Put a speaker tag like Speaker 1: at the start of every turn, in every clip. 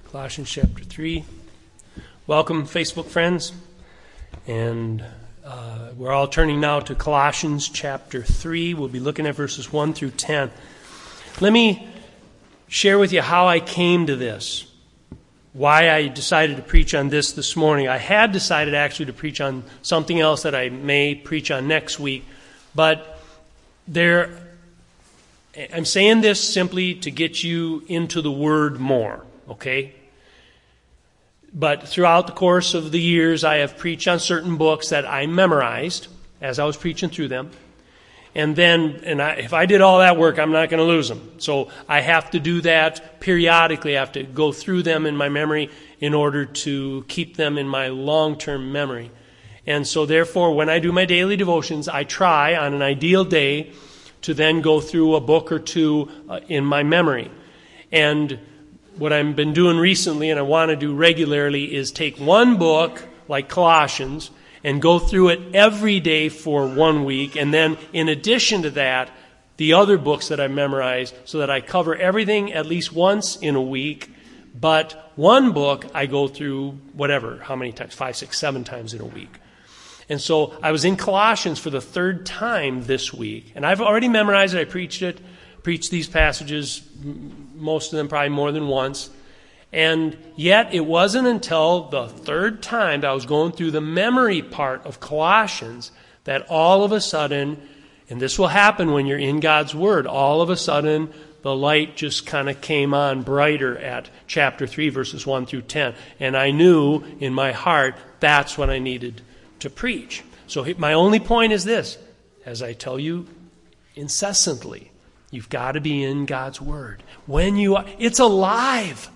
Speaker 1: Colossians chapter 3. Welcome, Facebook friends. And we're all turning now to Colossians chapter 3. We'll be looking at verses 1 through 10. Let me share with you how I came to this, why I decided to preach on this morning. I had decided actually to preach on something else that I may preach on next week, but I'm saying this simply to get you into the Word more, okay? But throughout the course of the years, I have preached on certain books that I memorized as I was preaching through them. And then, if I did all that work, I'm not going to lose them. So I have to do that periodically. I have to go through them in my memory in order to keep them in my long-term memory. And so therefore, when I do my daily devotions, I try on an ideal day to then go through a book or two in my memory. And what I've been doing recently, and I want to do regularly, is take one book, like Colossians, and go through it every day for 1 week. And then, in addition to that, the other books that I memorized, so that I cover everything at least once in a week. But one book I go through, how many times? 5, 6, 7 times in a week. And so I was in Colossians for the third time this week. And I've already memorized it. I preached these passages, most of them probably more than once. And yet it wasn't until the third time that I was going through the memory part of Colossians that all of a sudden, and this will happen when you're in God's Word, all of a sudden the light just kind of came on brighter at chapter 3, verses 1 through 10. And I knew in my heart that's what I needed to preach. So my only point is this, as I tell you incessantly, you've got to be in God's Word. When you are, it's alive.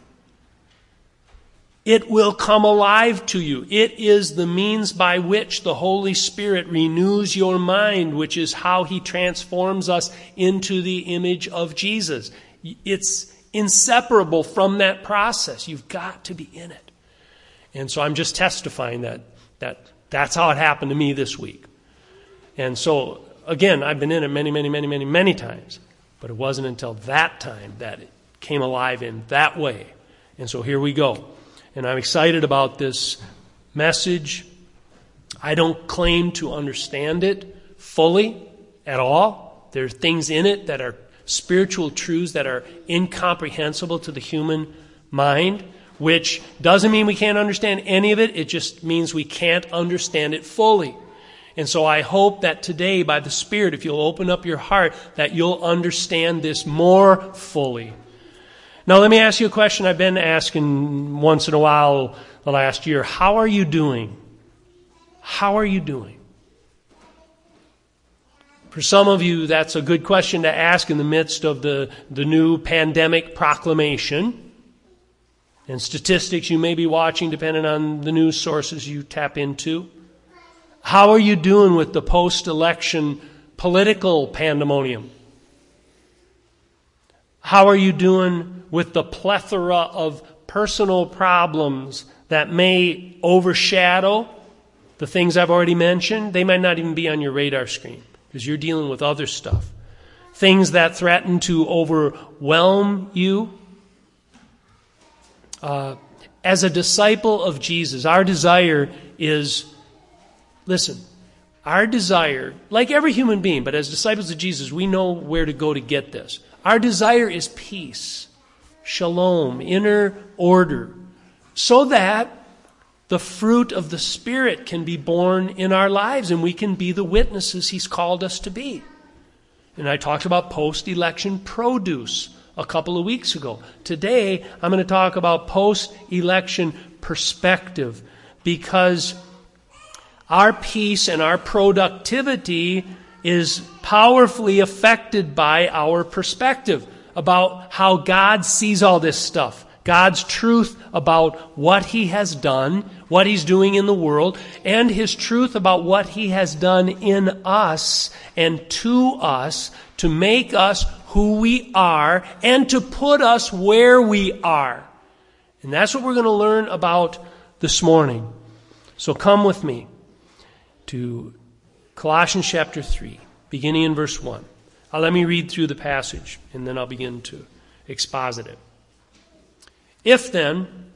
Speaker 1: It will come alive to you. It is the means by which the Holy Spirit renews your mind, which is how He transforms us into the image of Jesus. It's inseparable from that process. You've got to be in it. And so I'm just testifying that's how it happened to me this week. And so, again, I've been in it many times. But it wasn't until that time that it came alive in that way. And so here we go. And I'm excited about this message. I don't claim to understand it fully at all. There are things in it that are spiritual truths that are incomprehensible to the human mind, which doesn't mean we can't understand any of it. It just means we can't understand it fully. And so I hope that today, by the Spirit, if you'll open up your heart, that you'll understand this more fully. Now, let me ask you a question I've been asking once in a while the last year. How are you doing? How are you doing? For some of you, that's a good question to ask in the midst of the new pandemic proclamation and statistics you may be watching, depending on the news sources you tap into. How are you doing with the post-election political pandemonium? How are you doing with the plethora of personal problems that may overshadow the things I've already mentioned? They might not even be on your radar screen because you're dealing with other stuff. Things that threaten to overwhelm you. As a disciple of Jesus, our desire is... Listen, our desire, like every human being, but as disciples of Jesus, we know where to go to get this. Our desire is peace, shalom, inner order, so that the fruit of the Spirit can be born in our lives and we can be the witnesses He's called us to be. And I talked about post-election produce a couple of weeks ago. Today, I'm going to talk about post-election perspective, because our peace and our productivity is powerfully affected by our perspective about how God sees all this stuff. God's truth about what He has done, what He's doing in the world, and His truth about what He has done in us and to us to make us who we are and to put us where we are. And that's what we're going to learn about this morning. So come with me to Colossians chapter 3, beginning in verse 1. Let me read through the passage, and then I'll begin to exposit it. If then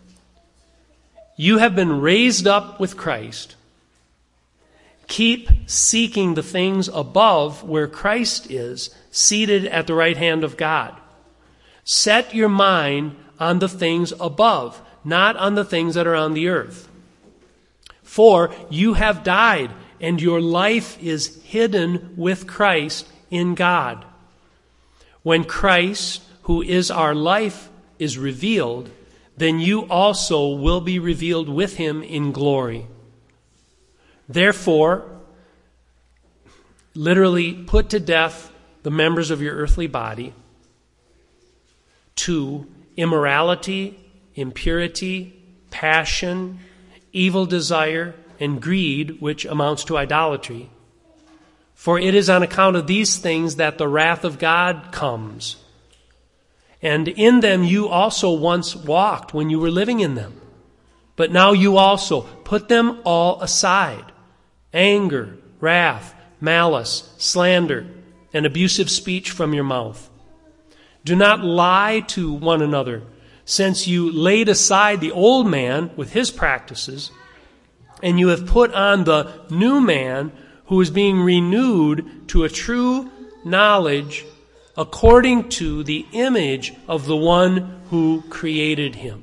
Speaker 1: you have been raised up with Christ. Keep seeking the things above where Christ is, seated at the right hand of God. Set your mind on the things above, not on the things that are on the earth. For you have died, and your life is hidden with Christ in God. When Christ, who is our life, is revealed, then you also will be revealed with him in glory. Therefore, literally put to death the members of your earthly body: 2, immorality, impurity, passion, evil desire, and greed, which amounts to idolatry. For it is on account of these things that the wrath of God comes. And in them you also once walked when you were living in them. But now you also put them all aside: anger, wrath, malice, slander, and abusive speech from your mouth. Do not lie to one another, since you laid aside the old man with his practices, and you have put on the new man, who is being renewed to a true knowledge according to the image of the one who created him.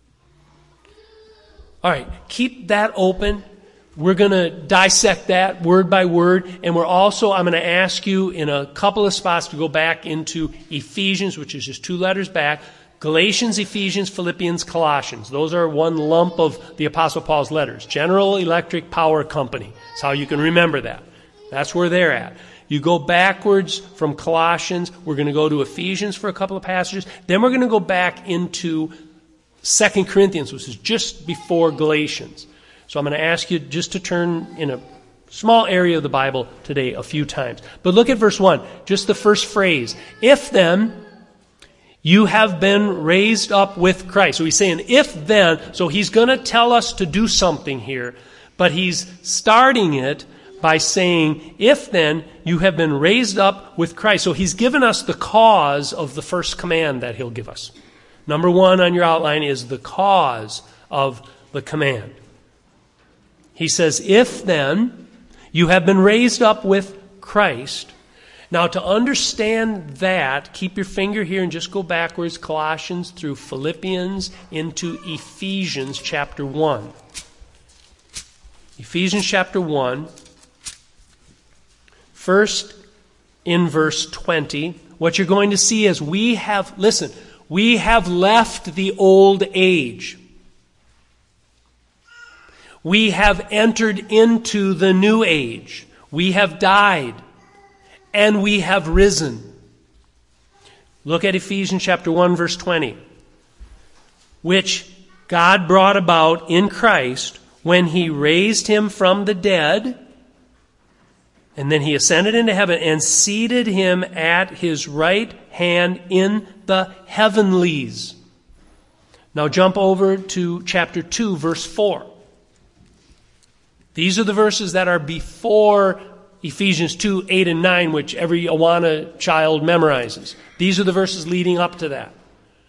Speaker 1: All right, keep that open. We're going to dissect that word by word, and I'm going to ask you in a couple of spots to go back into Ephesians, which is just 2 letters back, Galatians, Ephesians, Philippians, Colossians. Those are one lump of the Apostle Paul's letters. General Electric Power Company. That's how you can remember that. That's where they're at. You go backwards from Colossians. We're going to go to Ephesians for a couple of passages. Then we're going to go back into 2 Corinthians, which is just before Galatians. So I'm going to ask you just to turn in a small area of the Bible today a few times. But look at verse 1, just the first phrase. If then you have been raised up with Christ. So he's saying if then, so he's going to tell us to do something here, but he's starting it by saying, if then you have been raised up with Christ. So he's given us the cause of the first command that he'll give us. Number 1 on your outline is the cause of the command. He says, if then you have been raised up with Christ. Now, to understand that, keep your finger here and just go backwards, Colossians through Philippians into Ephesians chapter 1. Ephesians chapter 1, first in verse 20, what you're going to see is we have left the old age. We have entered into the new age. We have died. And we have risen. Look at Ephesians chapter 1, verse 20. Which God brought about in Christ when he raised him from the dead, and then he ascended into heaven and seated him at his right hand in the heavenlies. Now jump over to chapter 2, verse 4. These are the verses that are before Ephesians 2, 8, and 9, which every Awana child memorizes. These are the verses leading up to that.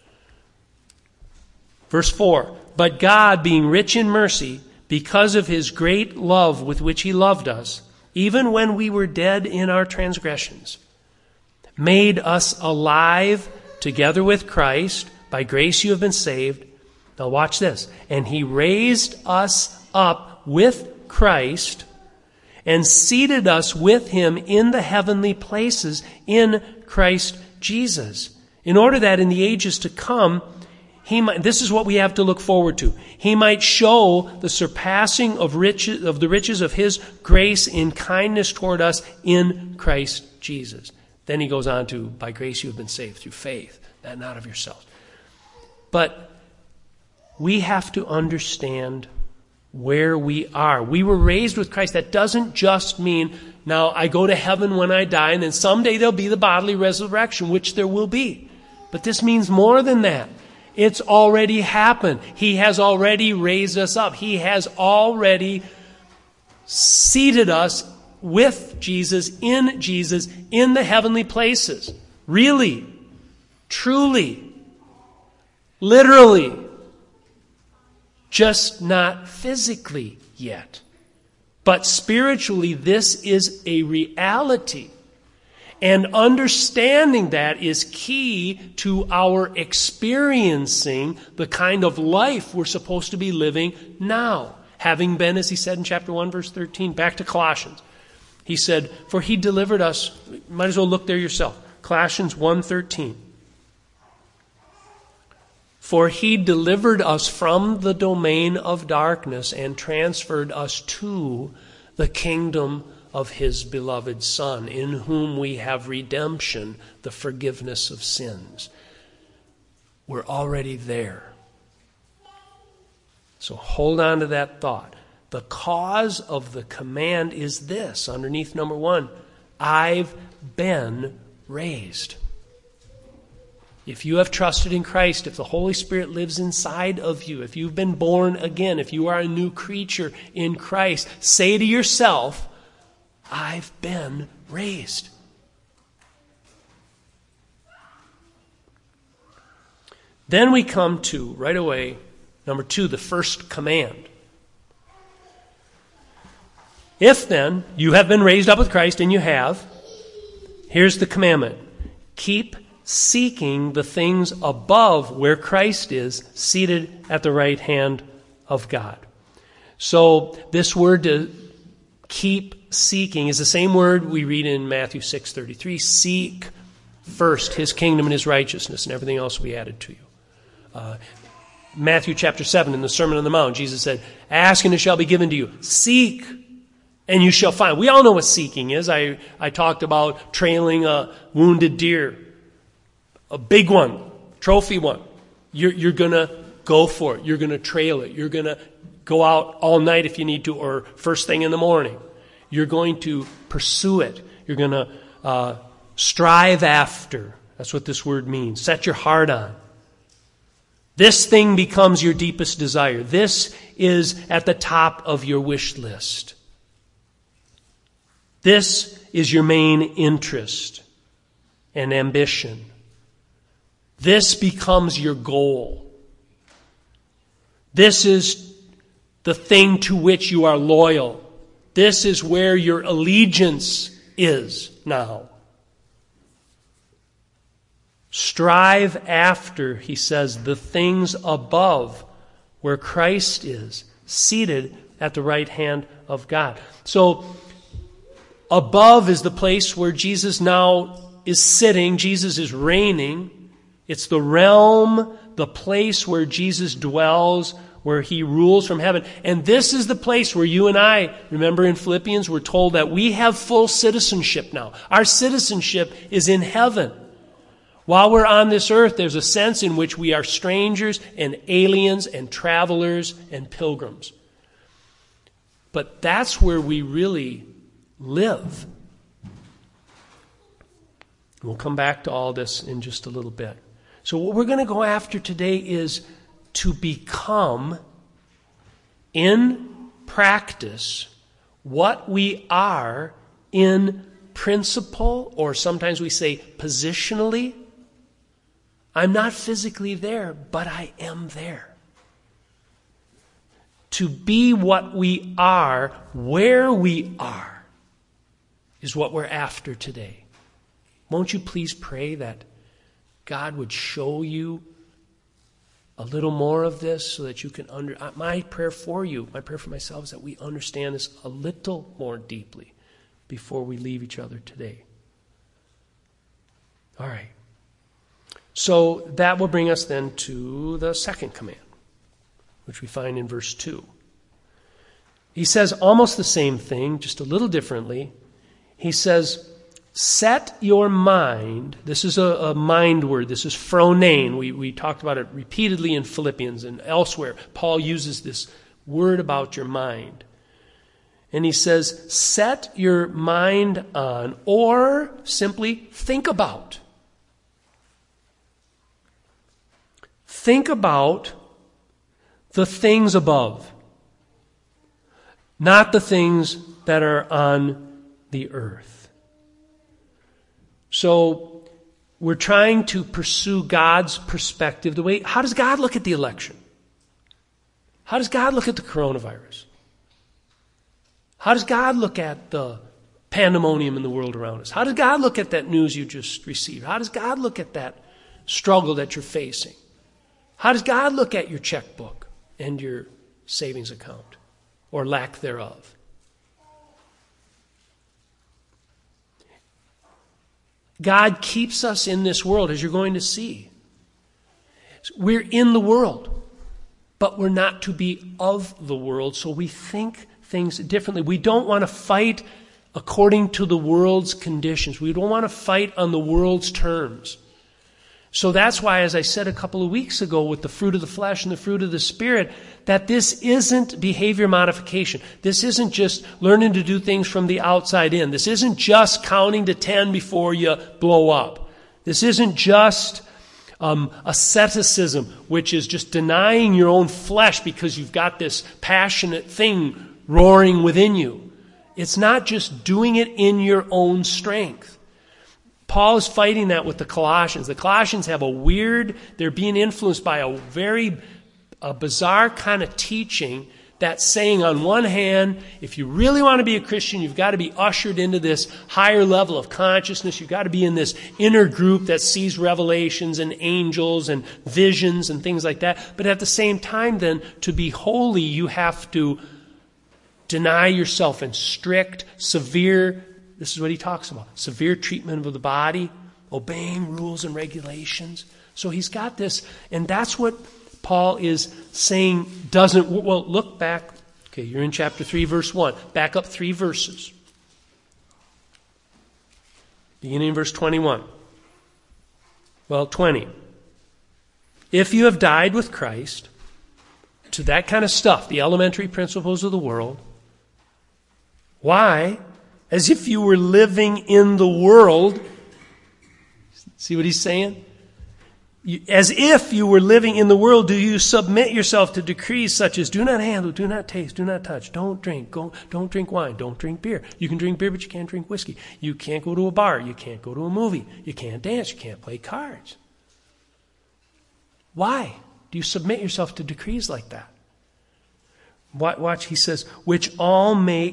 Speaker 1: Verse 4, but God, being rich in mercy, because of his great love with which he loved us, even when we were dead in our transgressions, made us alive together with Christ. By grace you have been saved. Now watch this. And he raised us up with Christ and seated us with him in the heavenly places in Christ Jesus, in order that in the ages to come, this is what we have to look forward to. He might show the surpassing of the riches of his grace in kindness toward us in Christ Jesus. Then he goes on to, by grace you have been saved through faith, that not of yourselves. But we have to understand where we are. We were raised with Christ. That doesn't just mean, now I go to heaven when I die, and then someday there'll be the bodily resurrection, which there will be. But this means more than that. It's already happened. He has already raised us up. He has already seated us with Jesus in the heavenly places. Really, truly, literally. just not physically yet. But spiritually, this is a reality. And understanding that is key to our experiencing the kind of life we're supposed to be living now. Having been, as he said in chapter 1, verse 13, back to Colossians. He said, for he delivered us, might as well look there yourself. Colossians 1:13. For he delivered us from the domain of darkness and transferred us to the kingdom of his beloved Son, in whom we have redemption, the forgiveness of sins. We're already there. So hold on to that thought. The cause of the command is this, underneath number 1, I've been raised. If you have trusted in Christ, if the Holy Spirit lives inside of you, if you've been born again, if you are a new creature in Christ, say to yourself, I've been raised. Then we come to, right away, number 2, the first command. If then you have been raised up with Christ, and you have, here's the commandment. Keep seeking the things above where Christ is, seated at the right hand of God. So this word to keep seeking is the same word we read in Matthew 6:33. Seek first his kingdom and his righteousness, and everything else will be added to you. Matthew chapter 7, in the Sermon on the Mount, Jesus said, ask and it shall be given to you. Seek and you shall find. We all know what seeking is. I talked about trailing a wounded deer. A big one, trophy one. You're going to go for it. You're going to trail it. You're going to go out all night if you need to, or first thing in the morning. You're going to pursue it. You're going to strive after. That's what this word means. Set your heart on. This thing becomes your deepest desire. This is at the top of your wish list. This is your main interest and ambition. This becomes your goal. This is the thing to which you are loyal. This is where your allegiance is now. Strive after, he says, the things above where Christ is, seated at the right hand of God. So, above is the place where Jesus now is sitting. Jesus is reigning. It's the realm, the place where Jesus dwells, where he rules from heaven. And this is the place where you and I, remember in Philippians, we're told that we have full citizenship now. Our citizenship is in heaven. While we're on this earth, there's a sense in which we are strangers and aliens and travelers and pilgrims. But that's where we really live. We'll come back to all this in just a little bit. So what we're going to go after today is to become, in practice, what we are in principle, or sometimes we say positionally. I'm not physically there, but I am there. To be what we are, where we are, is what we're after today. Won't you please pray that God would show you a little more of this so that you can my prayer for you, my prayer for myself is that we understand this a little more deeply before we leave each other today. All right. So that will bring us then to the second command, which we find in verse 2. He says almost the same thing, just a little differently. He says, set your mind, this is a mind word, this is phronein. We talked about it repeatedly in Philippians and elsewhere. Paul uses this word about your mind. And he says, set your mind on, or simply think about. Think about the things above, not the things that are on the earth. So we're trying to pursue God's perspective. How does God look at the election? How does God look at the coronavirus? How does God look at the pandemonium in the world around us? How does God look at that news you just received? How does God look at that struggle that you're facing? How does God look at your checkbook and your savings account, or lack thereof? God keeps us in this world, as you're going to see. We're in the world, but we're not to be of the world, so we think things differently. We don't want to fight according to the world's conditions. We don't want to fight on the world's terms. So that's why, as I said a couple of weeks ago with the fruit of the flesh and the fruit of the Spirit, that this isn't behavior modification. This isn't just learning to do things from the outside in. This isn't just counting to 10 before you blow up. This isn't just asceticism, which is just denying your own flesh because you've got this passionate thing roaring within you. It's not just doing it in your own strength. Paul is fighting that with the Colossians. The Colossians have they're being influenced by a very bizarre kind of teaching that's saying, on one hand, if you really want to be a Christian, you've got to be ushered into this higher level of consciousness. You've got to be in this inner group that sees revelations and angels and visions and things like that. But at the same time, then, to be holy, you have to deny yourself in strict, severe, this is what he talks about, severe treatment of the body, obeying rules and regulations. So he's got this, and that's what Paul is saying doesn't, well, look back. Okay, you're in chapter 3, verse 1. Back up 3 verses. Beginning in verse 21. Well, 20. If you have died with Christ to that kind of stuff, the elementary principles of the world, why? As if you were living in the world. See what he's saying? As if you were living in the world, do you submit yourself to decrees such as do not handle, do not taste, do not touch, don't drink wine, don't drink beer. You can drink beer, but you can't drink whiskey. You can't go to a bar, you can't go to a movie, you can't dance, you can't play cards. Why do you submit yourself to decrees like that? Watch, he says, which all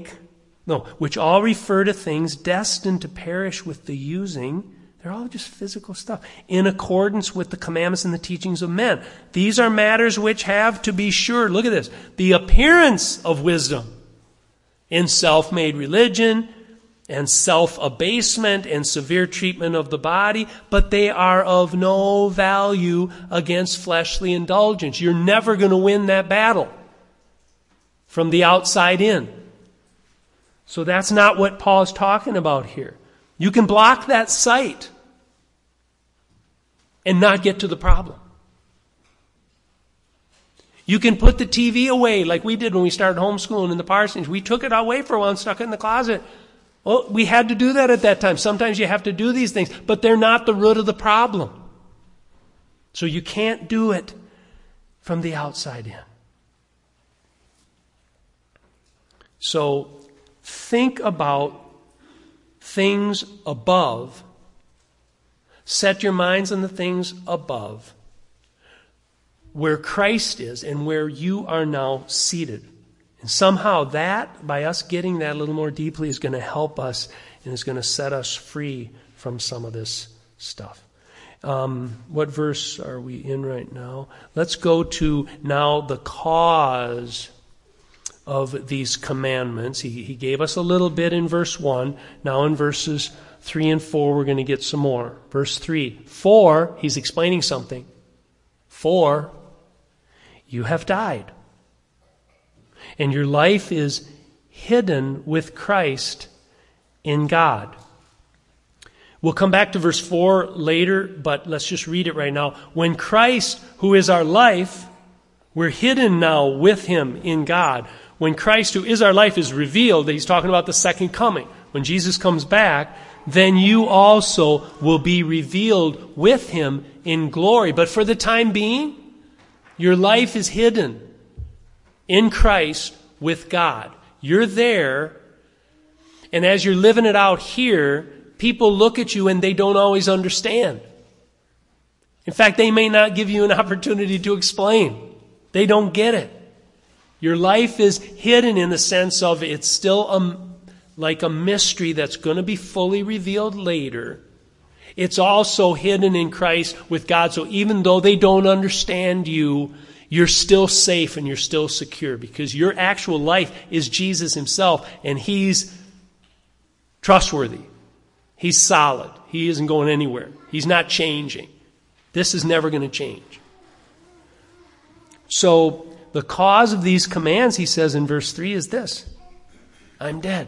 Speaker 1: refer to things destined to perish with the using. They're all just physical stuff. In accordance with the commandments and the teachings of men. These are matters which have, to be sure, look at this, the appearance of wisdom in self-made religion and self-abasement and severe treatment of the body, but they are of no value against fleshly indulgence. You're never going to win that battle from the outside in. So that's not what Paul is talking about here. You can block that sight and not get to the problem. You can put the TV away like we did when we started homeschooling in the parsonage. We took it away for a while and stuck it in the closet. Well, we had to do that at that time. Sometimes you have to do these things, but they're not the root of the problem. So you can't do it from the outside in. So think about things above. Set your minds on the things above, where Christ is and where you are now seated. And somehow that, by us getting that a little more deeply, is going to help us and is going to set us free from some of this stuff. What verse are we in right now? Let's go to now the cause of these commandments. He gave us a little bit in verse 1. Now in verses 3 and 4, we're going to get some more. Verse 3. For, he's explaining something. For, you have died. And your life is hidden with Christ in God. We'll come back to verse 4 later, but let's just read it right now. When Christ, who is our life, we're hidden now with him in God. When Christ, who is our life, is revealed, that he's talking about the second coming. When Jesus comes back, then you also will be revealed with him in glory. But for the time being, your life is hidden in Christ with God. You're there, and as you're living it out here, people look at you and they don't always understand. In fact, they may not give you an opportunity to explain. They don't get it. Your life is hidden in the sense of it's still like a mystery that's going to be fully revealed later. It's also hidden in Christ with God. So even though they don't understand you, you're still safe and you're still secure because your actual life is Jesus himself, and he's trustworthy. He's solid. He isn't going anywhere. He's not changing. This is never going to change. So the cause of these commands, he says in verse 3, is this: I'm dead.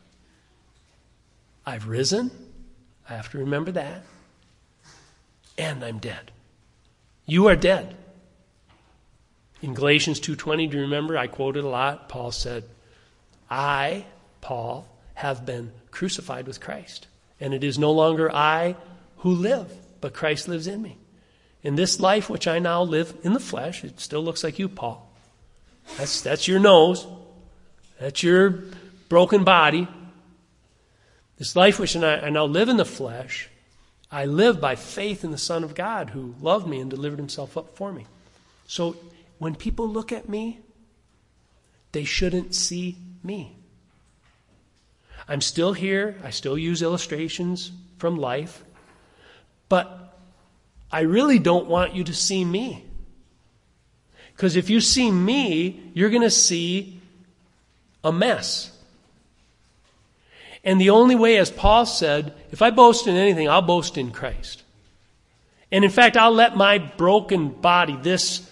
Speaker 1: I've risen. I have to remember that. And I'm dead. You are dead. In Galatians 2:20, do you remember? I quoted a lot. Paul said, I, Paul, have been crucified with Christ. And it is no longer I who live, but Christ lives in me. In this life which I now live in the flesh, it still looks like you, Paul. That's your nose. That's your broken body. This life which I now live in the flesh, I live by faith in the Son of God who loved me and delivered himself up for me. So when people look at me, they shouldn't see me. I'm still here. I still use illustrations from life. But I really don't want you to see me. Because if you see me, you're going to see a mess. And the only way, as Paul said, if I boast in anything, I'll boast in Christ. And in fact, I'll let my broken body, this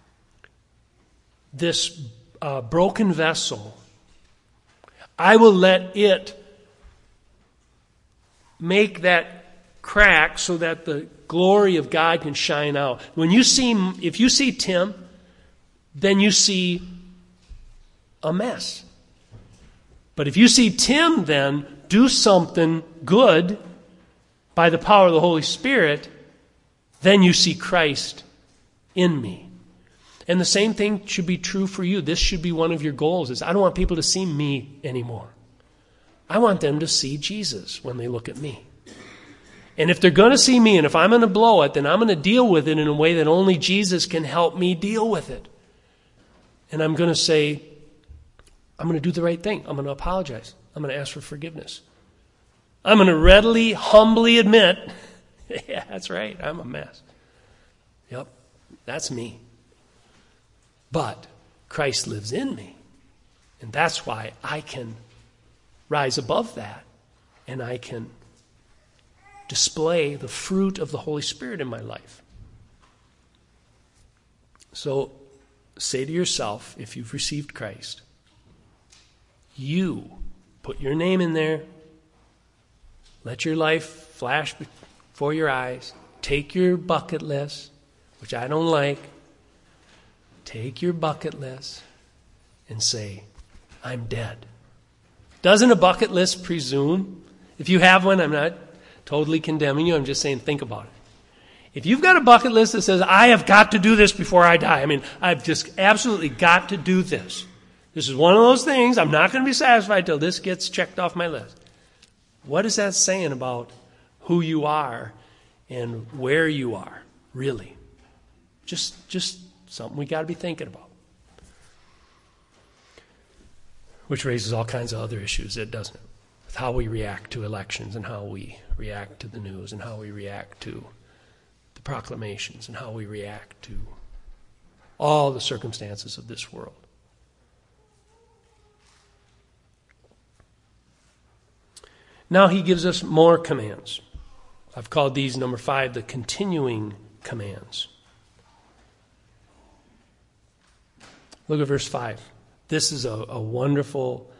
Speaker 1: broken vessel, I will let it make that crack so that the glory of God can shine out. If you see Tim, then you see a mess. But if you see Tim then do something good by the power of the Holy Spirit, then you see Christ in me. And the same thing should be true for you. This should be one of your goals, is I don't want people to see me anymore. I want them to see Jesus when they look at me. And if they're going to see me, and if I'm going to blow it, then I'm going to deal with it in a way that only Jesus can help me deal with it. And I'm going to say, I'm going to do the right thing. I'm going to apologize. I'm going to ask for forgiveness. I'm going to readily, humbly admit, yeah, that's right, I'm a mess. Yep, that's me. But Christ lives in me. And that's why I can rise above that. And I can display the fruit of the Holy Spirit in my life. So say to yourself, if you've received Christ, you put your name in there. Let your life flash before your eyes. Take your bucket list, which I don't like. Take your bucket list and say, I'm dead. Doesn't a bucket list presume? If you have one, I'm not totally condemning you. I'm just saying think about it. If you've got a bucket list that says, I have got to do this before I die. I mean, I've just absolutely got to do this. This is one of those things. I'm not going to be satisfied till this gets checked off my list. What is that saying about who you are and where you are, really? Just something we got to be thinking about. Which raises all kinds of other issues, doesn't it? With how we react to elections and how we react to the news and how we react to the proclamations and how we react to all the circumstances of this world. Now he gives us more commands. I've called these, number 5, the continuing commands. Look at verse 5. This is a wonderful,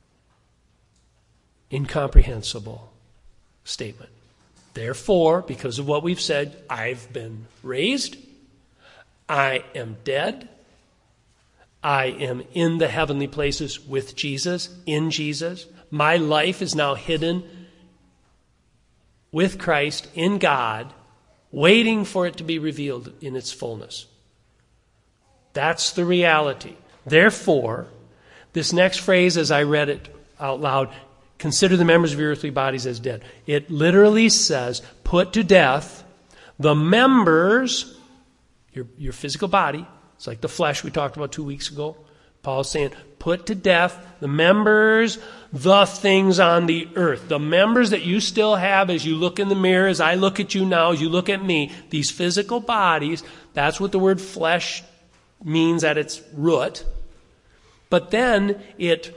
Speaker 1: incomprehensible statement. Therefore, because of what we've said, I've been raised, I am dead, I am in the heavenly places with Jesus, in Jesus. My life is now hidden with Christ in God, waiting for it to be revealed in its fullness. That's the reality. Therefore, this next phrase, as I read it out loud, consider the members of your earthly bodies as dead. It literally says, put to death the members, your physical body. It's like the flesh we talked about 2 weeks ago. Paul's saying, put to death the members, the things on the earth. The members that you still have as you look in the mirror, as I look at you now, as you look at me, these physical bodies, that's what the word flesh means at its root. But then it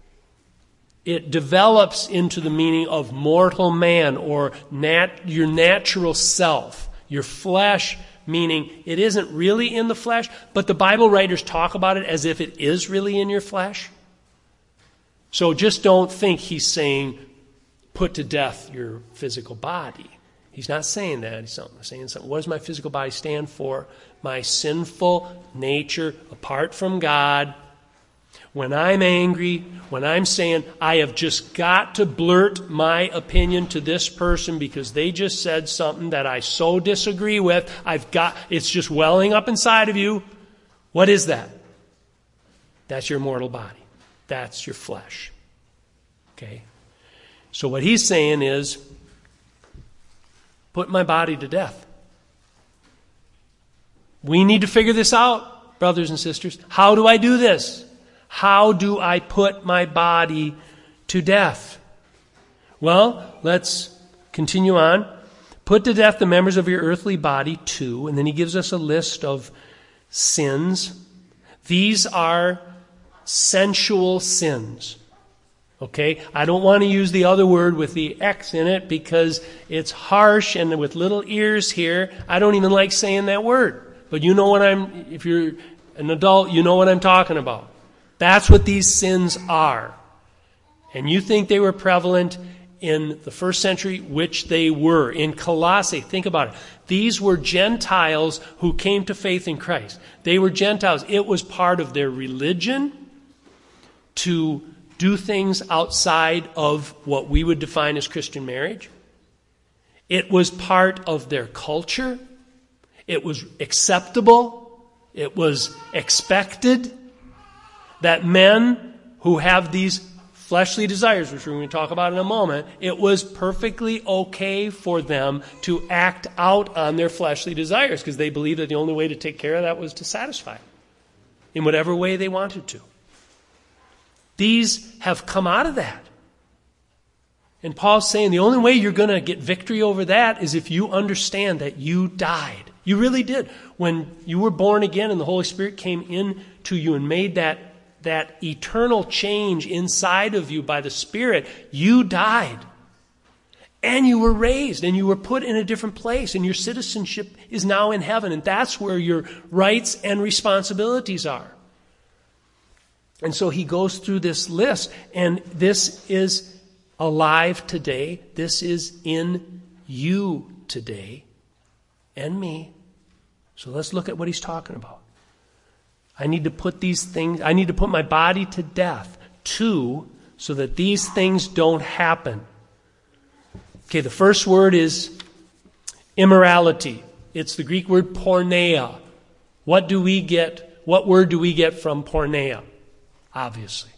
Speaker 1: develops into the meaning of mortal man, or your natural self. Your flesh, meaning it isn't really in the flesh, but the Bible writers talk about it as if it is really in your flesh. So just don't think he's saying, put to death your physical body. He's not saying that. He's saying something. What does my physical body stand for? My sinful nature apart from God. When I'm angry, when I'm saying, I have just got to blurt my opinion to this person because they just said something that I so disagree with, it's just welling up inside of you. What is that? That's your mortal body. That's your flesh. Okay? So what he's saying is, put my body to death. We need to figure this out, brothers and sisters. How do I do this? How do I put my body to death? Well, let's continue on. Put to death the members of your earthly body too. And then he gives us a list of sins. These are sensual sins. Okay? I don't want to use the other word with the X in it because it's harsh and with little ears here. I don't even like saying that word. But you know if you're an adult, you know what I'm talking about. That's what these sins are. And you think they were prevalent in the first century, which they were. In Colossae, think about it. These were Gentiles who came to faith in Christ. They were Gentiles. It was part of their religion to do things outside of what we would define as Christian marriage. It was part of their culture. It was acceptable. It was expected that men who have these fleshly desires, which we're going to talk about in a moment, it was perfectly okay for them to act out on their fleshly desires because they believed that the only way to take care of that was to satisfy it in whatever way they wanted to. These have come out of that. And Paul's saying the only way you're going to get victory over that is if you understand that you died. You really did. When you were born again and the Holy Spirit came into you and made that eternal change inside of you by the Spirit, you died. And you were raised and you were put in a different place and your citizenship is now in heaven, and that's where your rights and responsibilities are. And so he goes through this list, and this is alive today. This is in you today and me. So let's look at what he's talking about. I need to put my body to death too, so that these things don't happen. Okay, the first word is immorality. It's the Greek word porneia. What word do we get from porneia? Obviously.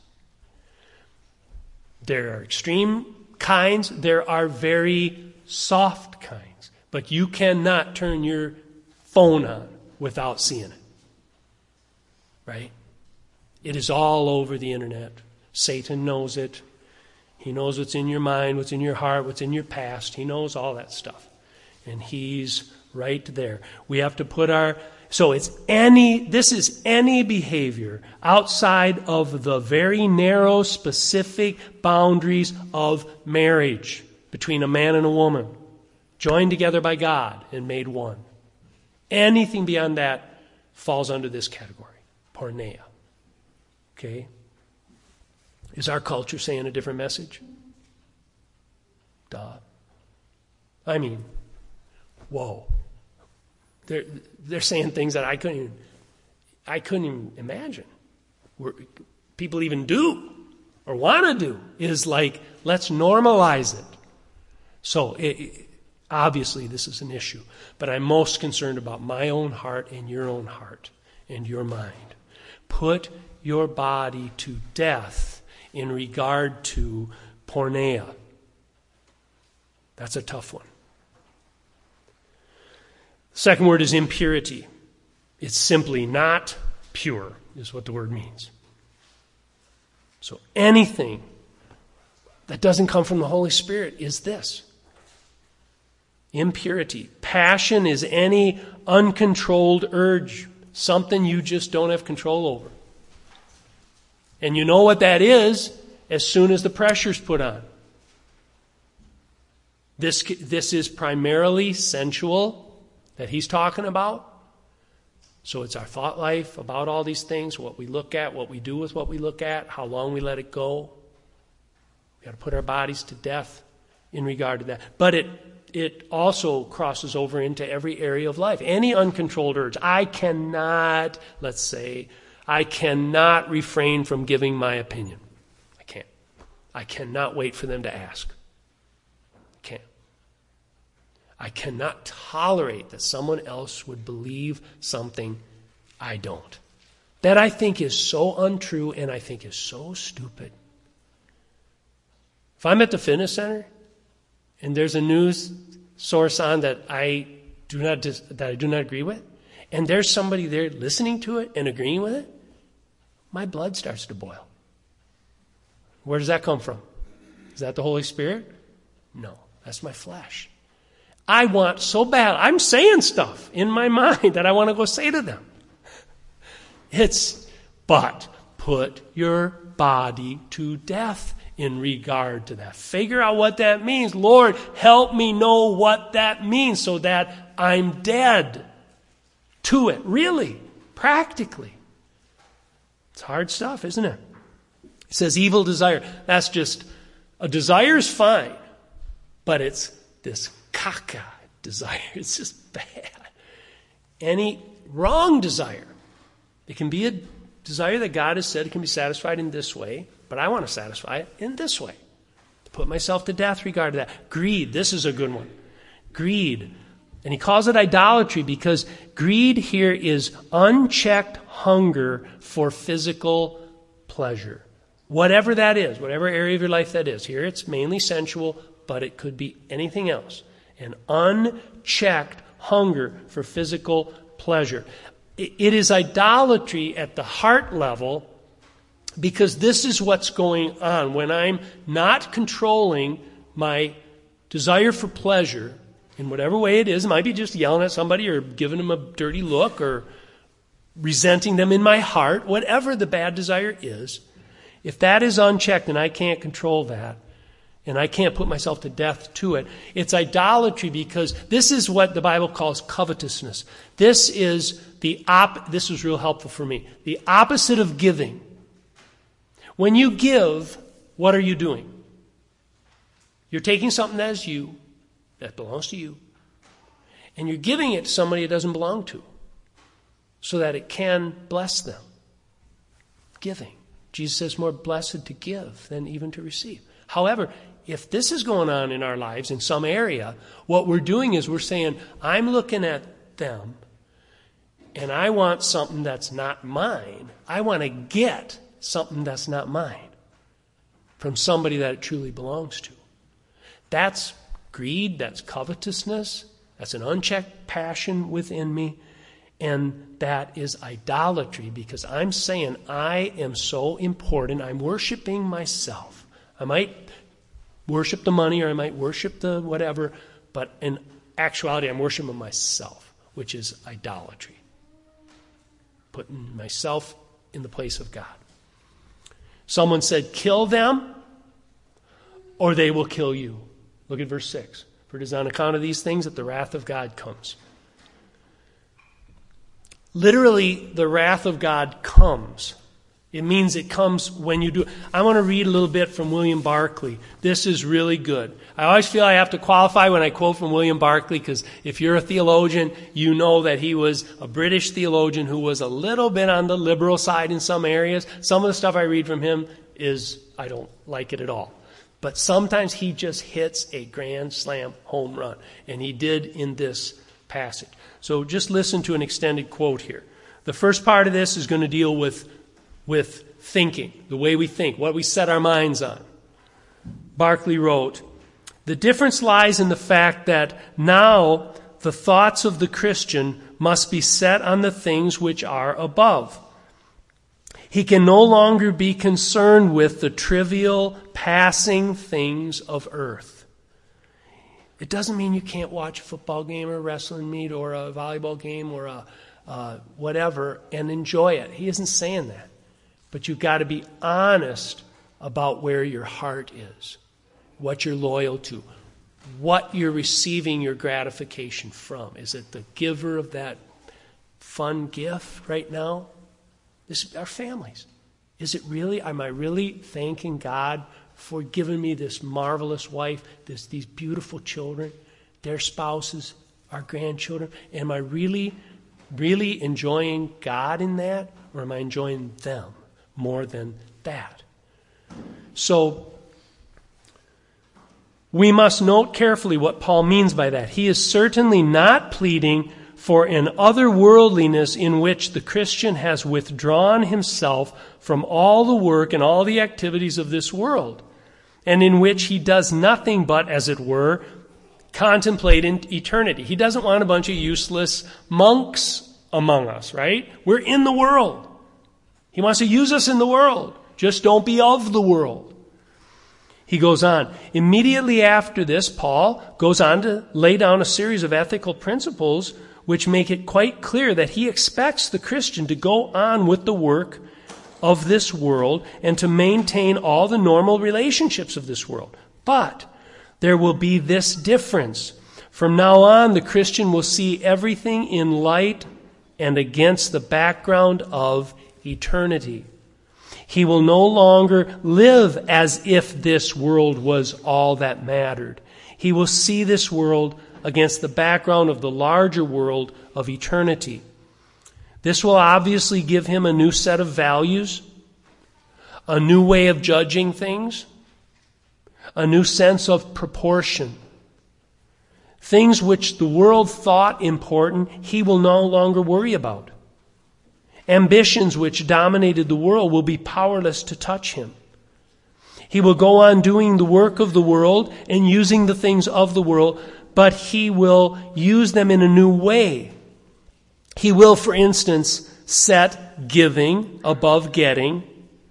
Speaker 1: There are extreme kinds, there are very soft kinds, but you cannot turn your phone on without seeing it. Right? It is all over the internet. Satan knows it. He knows what's in your mind, what's in your heart, what's in your past. He knows all that stuff. And he's right there. We have to put this is any behavior outside of the very narrow, specific boundaries of marriage between a man and a woman, joined together by God and made one. Anything beyond that falls under this category. Porneia. Okay? Is our culture saying a different message? Duh. I mean, whoa. They're saying things that I couldn't even imagine. People even do or want to do is like, let's normalize it. So obviously this is an issue, but I'm most concerned about my own heart and your own heart and your mind. Put your body to death in regard to porneia. That's a tough one. The second word is impurity. It's simply not pure, is what the word means. So anything that doesn't come from the Holy Spirit is this. Impurity. Passion is any uncontrolled urge, something you just don't have control over. And you know what that is as soon as the pressure's put on. This is primarily sensual that he's talking about. So it's our thought life about all these things, what we look at, what we do with what we look at, how long we let it go. We've got to put our bodies to death in regard to that. But it also crosses over into every area of life. Any uncontrolled urge. I cannot refrain from giving my opinion. I can't. I cannot wait for them to ask. I can't. I cannot tolerate that someone else would believe something I don't. That I think is so untrue and I think is so stupid. If I'm at the fitness center and there's a news source on that I do not agree with, and there's somebody there listening to it and agreeing with it, my blood starts to boil. Where does that come from? Is that the Holy Spirit? No, that's my flesh. I want so bad. I'm saying stuff in my mind that I want to go say to them. But put your body to death in regard to that. Figure out what that means. Lord, help me know what that means so that I'm dead to it. Really, practically. It's hard stuff, isn't it? It says evil desire. That's just, a desire is fine, but it's this caca desire. It's just bad. Any wrong desire. It can be a desire that God has said it can be satisfied in this way, but I want to satisfy it in this way. To put myself to death regard to that. Greed. This is a good one. Greed. And he calls it idolatry because greed here is unchecked hunger for physical pleasure. Whatever that is, whatever area of your life that is. Here it's mainly sensual, but it could be anything else. An unchecked hunger for physical pleasure. It is idolatry at the heart level because this is what's going on. When I'm not controlling my desire for pleasure in whatever way it is, it might be just yelling at somebody or giving them a dirty look or resenting them in my heart, whatever the bad desire is, if that is unchecked and I can't control that, and I can't put myself to death to it, it's idolatry because this is what the Bible calls covetousness. This is this was real helpful for me. The opposite of giving. When you give, what are you doing? You're taking something that belongs to you, and you're giving it to somebody it doesn't belong to, so that it can bless them. Giving. Jesus says more blessed to give than even to receive. However, if this is going on in our lives in some area, what we're doing is we're saying, I'm looking at them, and I want something that's not mine. I want to get something that's not mine from somebody that it truly belongs to. That's greed, that's covetousness, that's an unchecked passion within me, and that is idolatry because I'm saying I am so important, I'm worshiping myself. I might worship the money or I might worship the whatever, but in actuality I'm worshiping myself, which is idolatry. Putting myself in the place of God. Someone said, kill them or they will kill you. Look at verse 6. For it is on account of these things that the wrath of God comes. Literally, the wrath of God comes. It means it comes when you do it. I want to read a little bit from William Barclay. This is really good. I always feel I have to qualify when I quote from William Barclay because if you're a theologian, you know that he was a British theologian who was a little bit on the liberal side in some areas. Some of the stuff I read from him I don't like it at all. But sometimes he just hits a grand slam home run. And he did in this passage. So just listen to an extended quote here. The first part of this is going to deal with thinking, the way we think, what we set our minds on. Barclay wrote, the difference lies in the fact that now the thoughts of the Christian must be set on the things which are above. He can no longer be concerned with the trivial, passing things of earth. It doesn't mean you can't watch a football game or a wrestling meet or a volleyball game or a whatever and enjoy it. He isn't saying that. But you've got to be honest about where your heart is, what you're loyal to, what you're receiving your gratification from. Is it the giver of that fun gift right now? This is our families. Is it really? Am I really thanking God for giving me this marvelous wife, these beautiful children, their spouses, our grandchildren? Am I really, really enjoying God in that? Or am I enjoying them more than that? So we must note carefully what Paul means by that. He is certainly not pleading for an otherworldliness in which the Christian has withdrawn himself from all the work and all the activities of this world, and in which he does nothing but, as it were, contemplate in eternity. He doesn't want a bunch of useless monks among us, right? We're in the world. He wants to use us in the world. Just don't be of the world. He goes on. Immediately after this, Paul goes on to lay down a series of ethical principles which make it quite clear that he expects the Christian to go on with the work of this world and to maintain all the normal relationships of this world. But there will be this difference. From now on, the Christian will see everything in light and against the background of eternity. He will no longer live as if this world was all that mattered. He will see this world against the background of the larger world of eternity. This will obviously give him a new set of values, a new way of judging things, a new sense of proportion. Things which the world thought important, he will no longer worry about. Ambitions which dominated the world will be powerless to touch him. He will go on doing the work of the world and using the things of the world, but he will use them in a new way. He will, for instance, set giving above getting,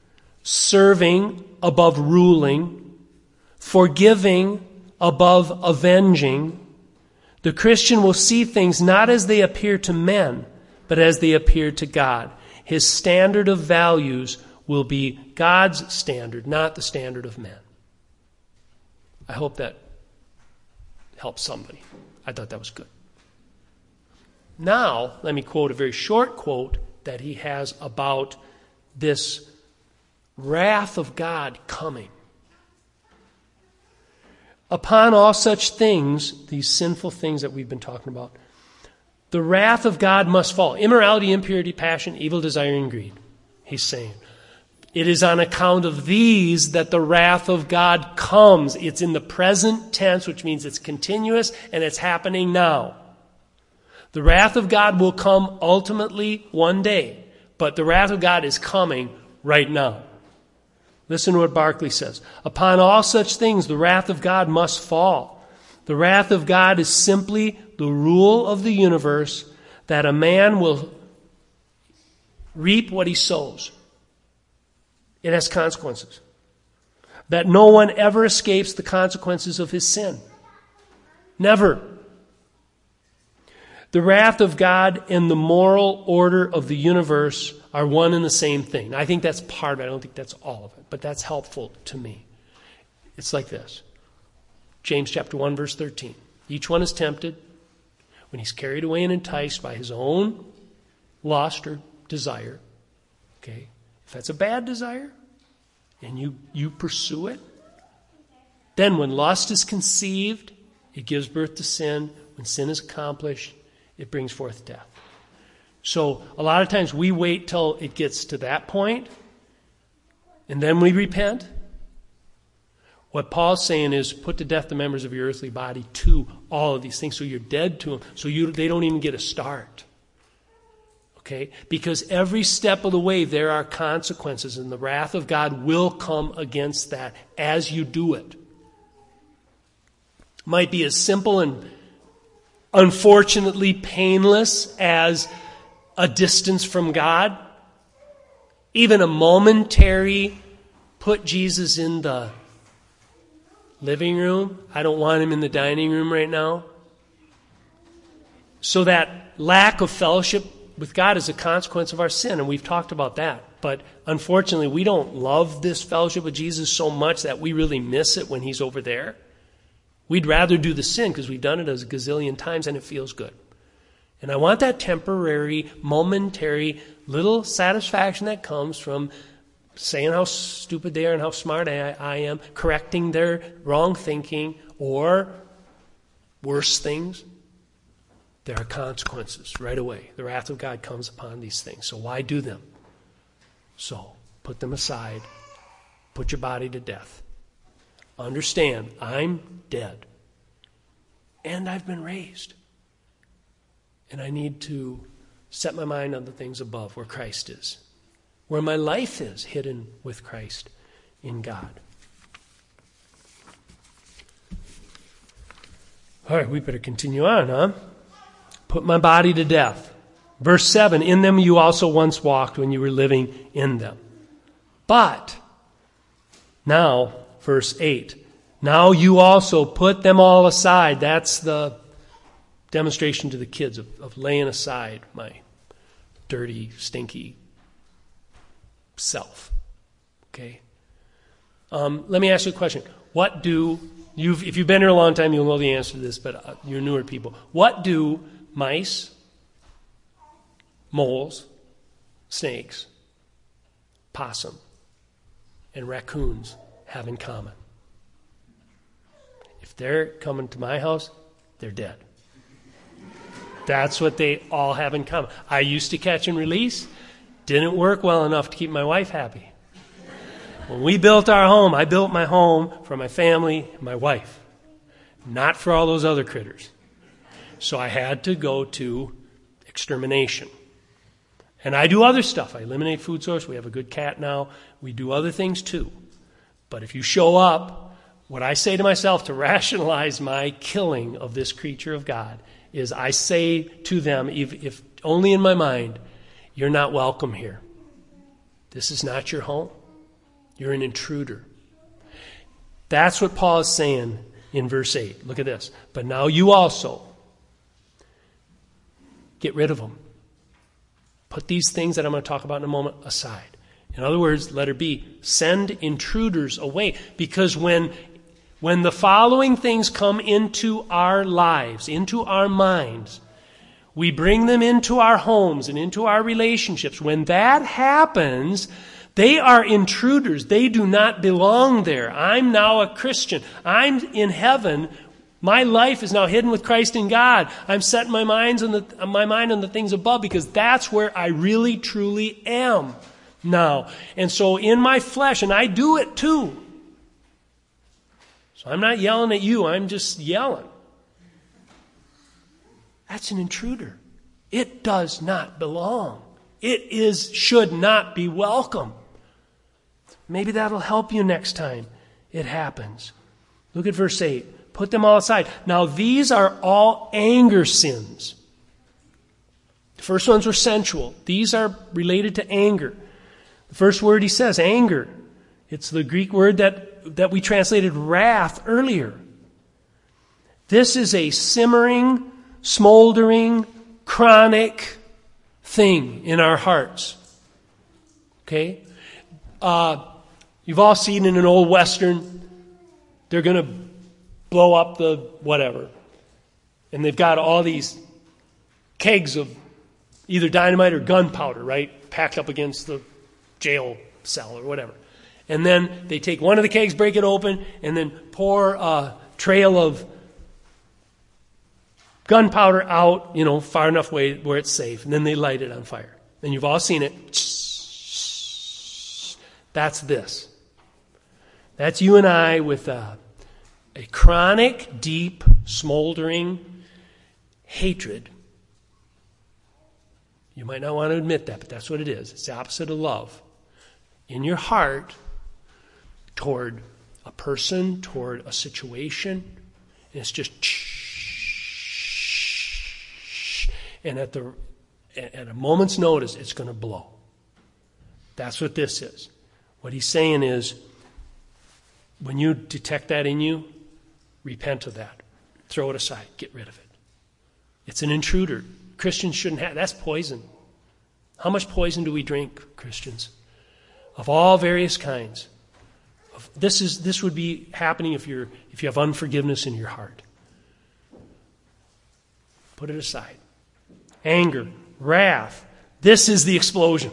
Speaker 1: serving above ruling, forgiving above avenging. The Christian will see things not as they appear to men, but as they appear to God. His standard of values will be God's standard, not the standard of men. I hope that helps somebody. I thought that was good. Now, let me quote a very short quote that he has about this wrath of God coming. Upon all such things, these sinful things that we've been talking about, the wrath of God must fall. Immorality, impurity, passion, evil desire, and greed. He's saying, it is on account of these that the wrath of God comes. It's in the present tense, which means it's continuous and it's happening now. The wrath of God will come ultimately one day, but the wrath of God is coming right now. Listen to what Barclay says. Upon all such things, the wrath of God must fall. The wrath of God is simply the rule of the universe that a man will reap what he sows. It has consequences. That no one ever escapes the consequences of his sin. Never. The wrath of God and the moral order of the universe are one and the same thing. I think that's part of it. I don't think that's all of it, but that's helpful to me. It's like this. James chapter 1, verse 13. Each one is tempted when he's carried away and enticed by his own lust or desire. Okay? If that's a bad desire and you pursue it, then when lust is conceived, it gives birth to sin. When sin is accomplished, it brings forth death. So a lot of times we wait till it gets to that point and then we repent. What Paul's saying is put to death the members of your earthly body to all of these things. So you're dead to them. So they don't even get a start. Okay? Because every step of the way there are consequences, and the wrath of God will come against that as you do it. Might be as simple and unfortunately painless as a distance from God. even a momentary, put Jesus in the living room. I don't want him in the dining room right now. So that lack of fellowship with God is a consequence of our sin, and we've talked about that. But unfortunately, we don't love this fellowship with Jesus so much that we really miss it when he's over there. We'd rather do the sin because we've done it a gazillion times and it feels good. And I want that temporary, momentary, little satisfaction that comes from saying how stupid they are and how smart I am, correcting their wrong thinking, or worse things. There are consequences right away. The wrath of God comes upon these things. So why do them? So put them aside. Put your body to death. Understand, I'm dead. And I've been raised. And I need to set my mind on the things above, where Christ is. Where my life is hidden with Christ in God. All right, we better continue on, huh? Put my body to death. Verse 7, in them you also once walked when you were living in them. But, now, verse 8, now you also put them all aside. That's the demonstration to the kids of laying aside my dirty, stinky self. Okay? Let me ask you a question. If you've been here a long time, you'll know the answer to this, but you're newer people. What do mice, moles, snakes, possum, and raccoons have in common? If they're coming to my house, they're dead. That's what they all have in common. I used to catch and release. Didn't work well enough to keep my wife happy. When we built our home, I built my home for my family and my wife, not for all those other critters. So I had to go to extermination. And I do other stuff. I eliminate food source. We have a good cat now. We do other things too. But if you show up, what I say to myself to rationalize my killing of this creature of God is I say to them, if only in my mind, you're not welcome here. This is not your home. You're an intruder. That's what Paul is saying in verse 8. Look at this. But now you also get rid of them. Put these things that I'm going to talk about in a moment aside. In other words, letter B, send intruders away. Because when the following things come into our lives, into our minds, we bring them into our homes and into our relationships. When that happens, they are intruders. They do not belong there. I'm now a Christian. I'm in heaven. My life is now hidden with Christ in God. I'm setting my mind on the things above because that's where I really, truly am now. And so in my flesh, and I do it too. So I'm not yelling at you. I'm just yelling. That's an intruder. It does not belong. It should not be welcome. Maybe that'll help you next time it happens. Look at verse 8. Put them all aside. Now these are all anger sins. The first ones were sensual. These are related to anger. The first word he says, anger. It's the Greek word that we translated wrath earlier. This is a simmering, smoldering, chronic thing in our hearts. Okay? You've all seen in an old Western, they're going to blow up the whatever. And they've got all these kegs of either dynamite or gunpowder, right? Packed up against the jail cell or whatever. And then they take one of the kegs, break it open, and then pour a trail of gunpowder out, far enough away where it's safe. And then they light it on fire. And you've all seen it. That's this. That's you and I with a chronic, deep, smoldering hatred. You might not want to admit that, but that's what it is. It's the opposite of love. In your heart, toward a person, toward a situation, and it's just and at a moment's notice, it's going to blow. That's what this is. What he's saying is, when you detect that in you, repent of that. Throw it aside. Get rid of it. It's an intruder. Christians shouldn't have. That's poison. How much poison do we drink, Christians? Of all various kinds. This would be happening if you have unforgiveness in your heart. Put it aside. Anger, wrath. This is the explosion.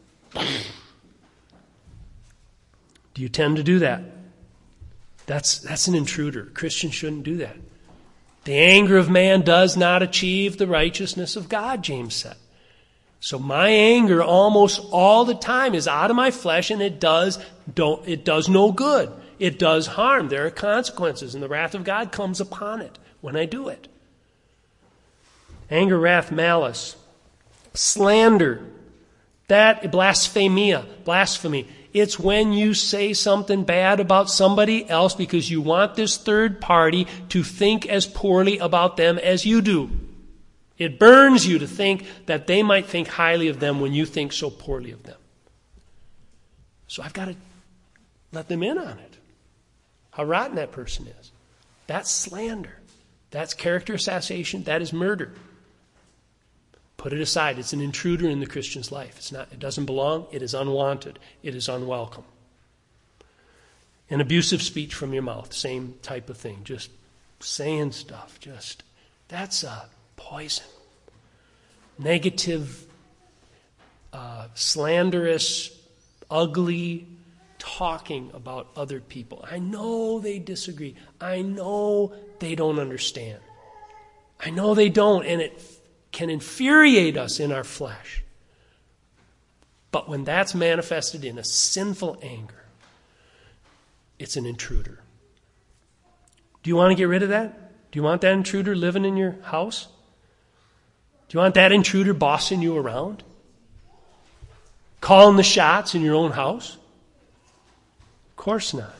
Speaker 1: Do you tend to do that? That's an intruder. Christians shouldn't do that. The anger of man does not achieve the righteousness of God, James said. So my anger almost all the time is out of my flesh, and it does no good. It does harm. There are consequences, and the wrath of God comes upon it when I do it. Anger, wrath, malice, slander, that blasphemia, blasphemy. It's when you say something bad about somebody else because you want this third party to think as poorly about them as you do. It burns you to think that they might think highly of them when you think so poorly of them. So I've got to let them in on it. How rotten that person is. That's slander. That's character assassination. That is murder. Put it aside. It's an intruder in the Christian's life. It doesn't belong. It is unwanted. It is unwelcome. An abusive speech from your mouth. Same type of thing. Just saying stuff. That's a poison. Negative, slanderous, ugly talking about other people. I know they disagree. I know they don't understand. I know they don't, and it can infuriate us in our flesh. But when that's manifested in a sinful anger, it's an intruder. Do you want to get rid of that? Do you want that intruder living in your house? Do you want that intruder bossing you around? Calling the shots in your own house? Of course not.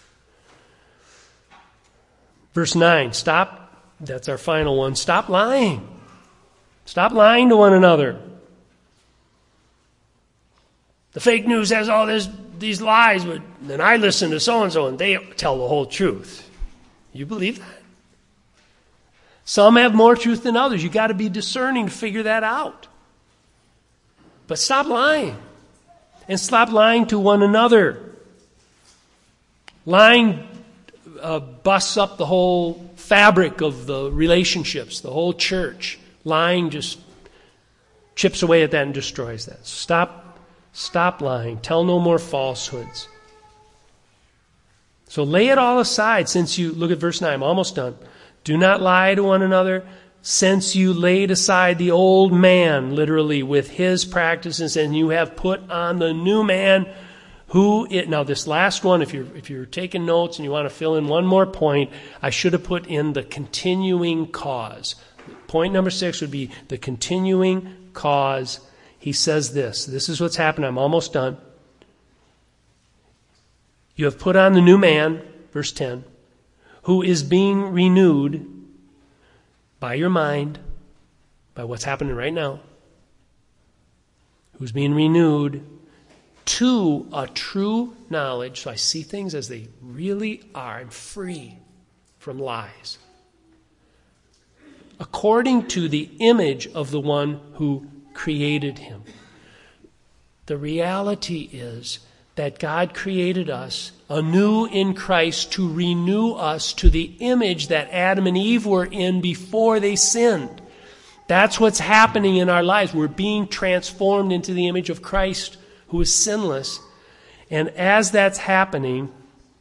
Speaker 1: Verse 9, stop. That's our final one. Stop lying. Stop lying to one another. The fake news has all these lies, but then I listen to so-and-so and they tell the whole truth. You believe that? Some have more truth than others. You've got to be discerning to figure that out. But stop lying. And stop lying to one another. Lying busts up the whole fabric of the relationships, the whole church. Lying just chips away at that and destroys that. So stop lying. Tell no more falsehoods. So lay it all aside since you, look at verse 9, I'm almost done. Do not lie to one another since you laid aside the old man, literally, with his practices, and you have put on the new man now this last one, if you're taking notes and you want to fill in one more point, I should have put in the continuing cause. Point number 6 would be the continuing cause. He says this is what's happened. I'm almost done. You have put on the new man, verse 10, who is being renewed by your mind, by what's happening right now, who's being renewed to a true knowledge. So I see things as they really are. I'm free from lies. According to the image of the one who created him. The reality is that God created us anew in Christ to renew us to the image that Adam and Eve were in before they sinned. That's what's happening in our lives. We're being transformed into the image of Christ, who is sinless. And as that's happening,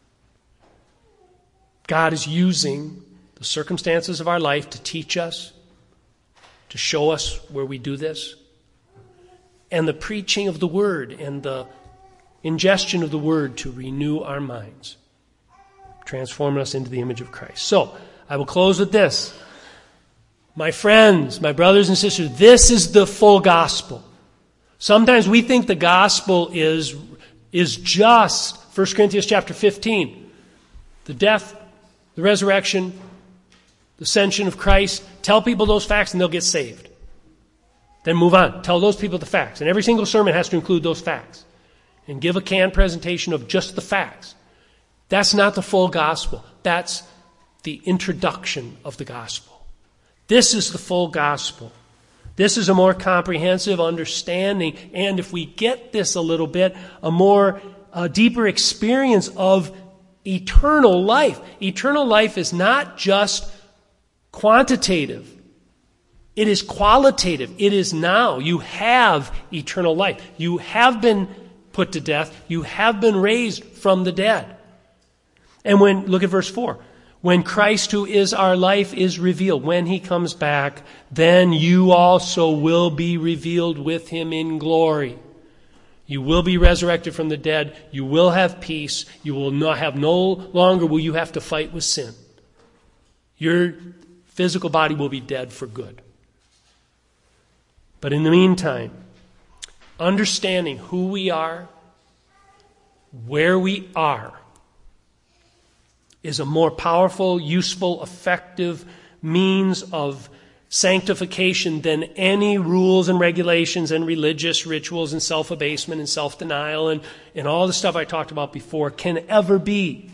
Speaker 1: God is using the circumstances of our life to teach us, to show us where we do this, and the preaching of the Word and the ingestion of the Word to renew our minds, transforming us into the image of Christ. So, I will close with this. My friends, my brothers and sisters, this is the full gospel. Sometimes we think the gospel is just 1 Corinthians chapter 15. The death, the resurrection, the ascension of Christ. Tell people those facts and they'll get saved. Then move on. Tell those people the facts. And every single sermon has to include those facts. and give a canned presentation of just the facts. That's not the full gospel. That's the introduction of the gospel. This is the full gospel. This is a more comprehensive understanding, and if we get this a little bit, a deeper experience of eternal life. Eternal life is not just quantitative. It is qualitative. It is now. You have eternal life. You have been put to death. You have been raised from the dead. And look at verse 4. When Christ, who is our life, is revealed, when he comes back, then you also will be revealed with him in glory. You will be resurrected from the dead. You will have peace. You will no longer will you have to fight with sin. Your physical body will be dead for good. But in the meantime, understanding who we are, where we are, is a more powerful, useful, effective means of sanctification than any rules and regulations and religious rituals and self-abasement and self-denial and all the stuff I talked about before can ever be.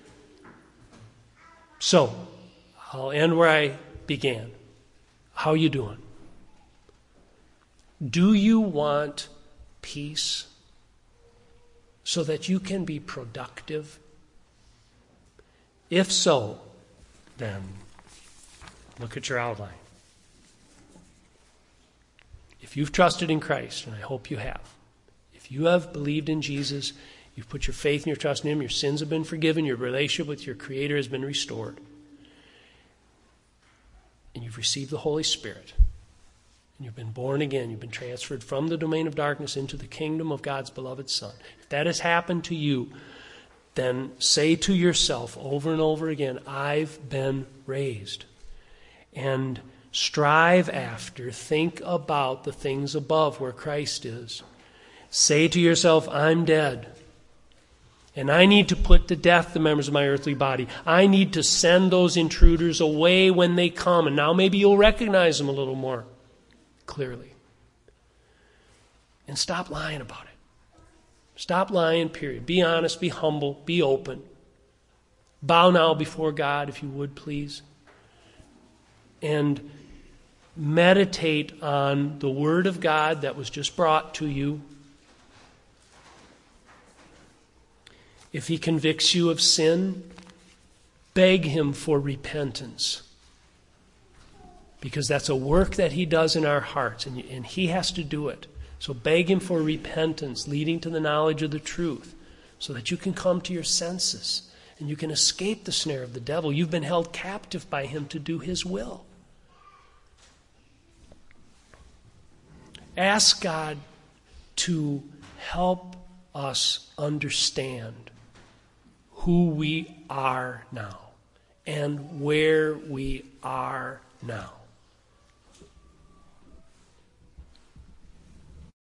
Speaker 1: So, I'll end where I began. How are you doing? Do you want peace so that you can be productive? If so, then look at your outline. If you've trusted in Christ, and I hope you have, if you have believed in Jesus, you've put your faith and your trust in him, your sins have been forgiven, your relationship with your Creator has been restored, and you've received the Holy Spirit, and you've been born again, you've been transferred from the domain of darkness into the kingdom of God's beloved Son. If that has happened to you, then say to yourself over and over again, I've been raised. And strive after, think about the things above where Christ is. Say to yourself, I'm dead. And I need to put to death the members of my earthly body. I need to send those intruders away when they come. And now maybe you'll recognize them a little more clearly. And stop lying about it. Stop lying, period. Be honest, be humble, be open. Bow now before God, if you would, please. And meditate on the Word of God that was just brought to you. If he convicts you of sin, beg him for repentance. Because that's a work that he does in our hearts, and he has to do it. So beg him for repentance, leading to the knowledge of the truth, so that you can come to your senses and you can escape the snare of the devil. You've been held captive by him to do his will. Ask God to help us understand who we are now and where we are now.